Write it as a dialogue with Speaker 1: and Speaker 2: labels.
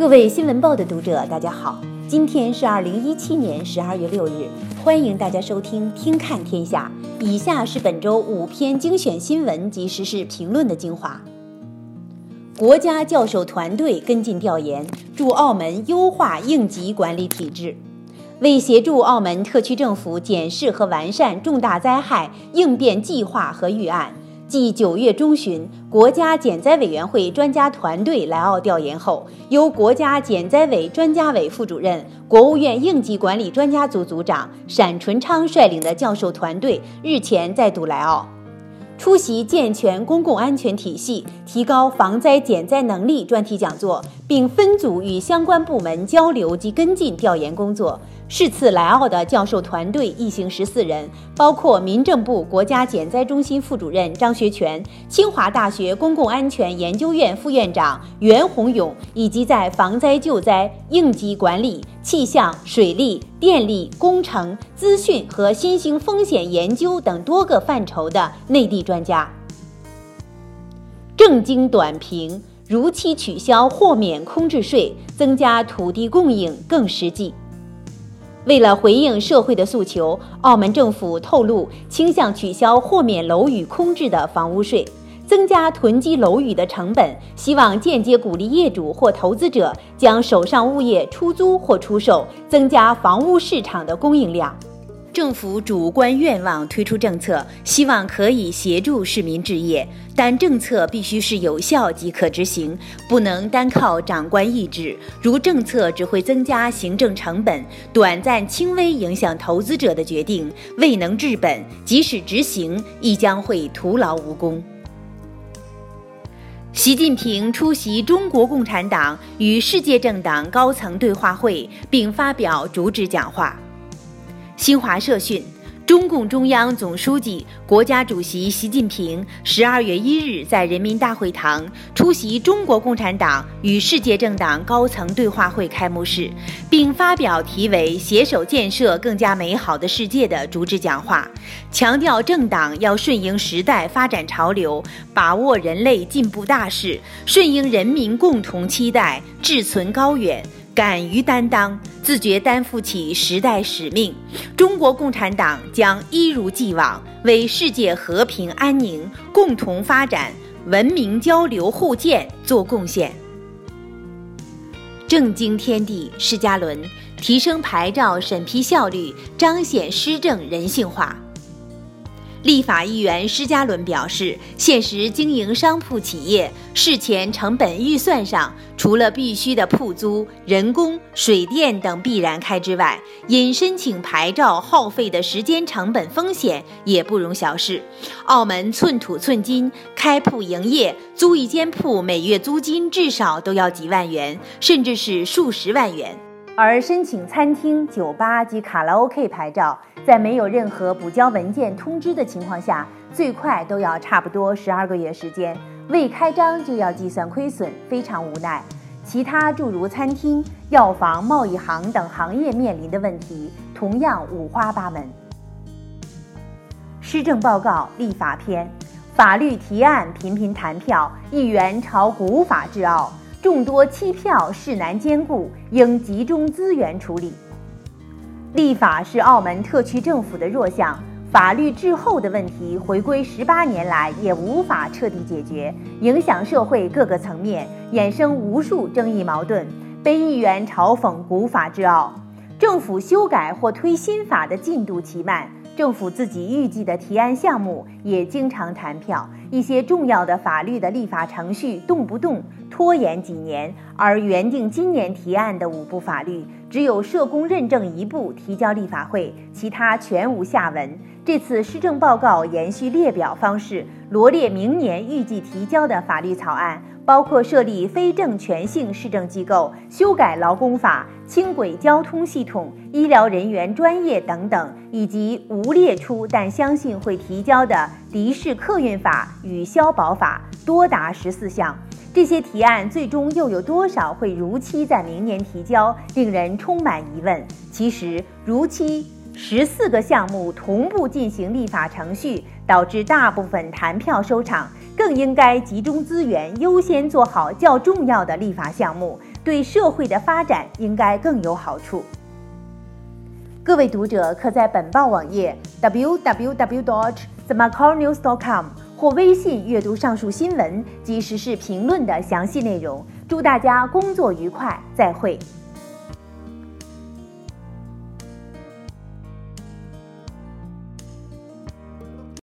Speaker 1: 各位新闻报的读者，大家好，今天是2017年12月6日，欢迎大家收听听看天下。以下是本周5篇精选新闻及时事评论的精华。国家教授团队跟进调研，助澳门优化应急管理体制。为协助澳门特区政府检视和完善重大灾害应变计划和预案，继9月中旬国家减灾委员会专家团队来澳调研后，由国家减灾委专家委副主任、国务院应急管理专家组组长单纯昌率领的教授团队日前再度来澳，出席健全公共安全体系、提高防灾减灾能力专题讲座，并分组与相关部门交流及跟进调研工作。是次来澳的教授团队一行14人，包括民政部国家减灾中心副主任张学全、清华大学公共安全研究院副院长袁宏勇，以及在防灾救灾、应急管理、气象、水利、电力、工程、资讯和新兴风险研究等多个范畴的内地专家。正经短评：如期取消豁免空置税，增加土地供应更实际。为了回应社会的诉求，澳门政府透露倾向取消豁免楼宇空置的房屋税，增加囤积楼宇的成本，希望间接鼓励业主或投资者将手上物业出租或出售，增加房屋市场的供应量。政府主观愿望推出政策，希望可以协助市民置业，但政策必须是有效及可执行，不能单靠长官意志。如政策只会增加行政成本，短暂轻微影响投资者的决定，未能治本，即使执行，亦将会徒劳无功。习近平出席中国共产党与世界政党高层对话会，并发表主旨讲话。新华社讯，中共中央总书记、国家主席习近平12月1日在人民大会堂出席中国共产党与世界政党高层对话会开幕式，并发表题为"携手建设更加美好的世界"的主旨讲话，强调政党要顺应时代发展潮流，把握人类进步大势，顺应人民共同期待，志存高远，敢于担当，自觉担负起时代使命。中国共产党将一如既往为世界和平安宁、共同发展、文明交流互鉴做贡献。政经天地施家伦，提升牌照审批效率，彰显施政人性化。立法议员施家伦表示，现实经营商铺企业事前成本预算上，除了必须的铺租、人工、水电等必然开支外，因申请牌照耗费的时间成本风险也不容小视。澳门寸土寸金，开铺营业，租一间铺每月租金至少都要几万元，甚至是数十万元。而申请餐厅、酒吧及卡拉 OK 牌照，在没有任何补交文件通知的情况下，最快都要差不多12个月时间，未开张就要计算亏损，非常无奈。其他诸如餐厅、药房、贸易行等行业面临的问题同样五花八门。施政报告立法篇，法律提案频频弹票，议员朝古法治澳，众多欺票势难兼顾，应集中资源处理。立法是澳门特区政府的弱项，法律滞后的问题回归18年来也无法彻底解决，影响社会各个层面，衍生无数争议矛盾，被议员嘲讽古法治澳。政府修改或推新法的进度奇慢，政府自己预计的提案项目也经常弹票，一些重要的法律的立法程序动不动拖延几年，而原定今年提案的5部法律，只有社工认证1部提交立法会，其他全无下文。这次施政报告延续列表方式，罗列明年预计提交的法律草案，包括设立非政权性市政机构、修改劳工法、轻轨交通系统、医疗人员专业等等，以及无列出但相信会提交的的士客运法与消保法，多达14项。这些提案最终又有多少会如期在明年提交，令人充满疑问。其实，如期14个项目同步进行立法程序，导致大部分弹票收场，更应该集中资源，优先做好较重要的立法项目， 对社会的发展应该更有好处。各位读者可在本报网页 www.themacaunews.com 或微信阅读上述新闻及时事评论的详细内容。祝大家工作愉快，再会。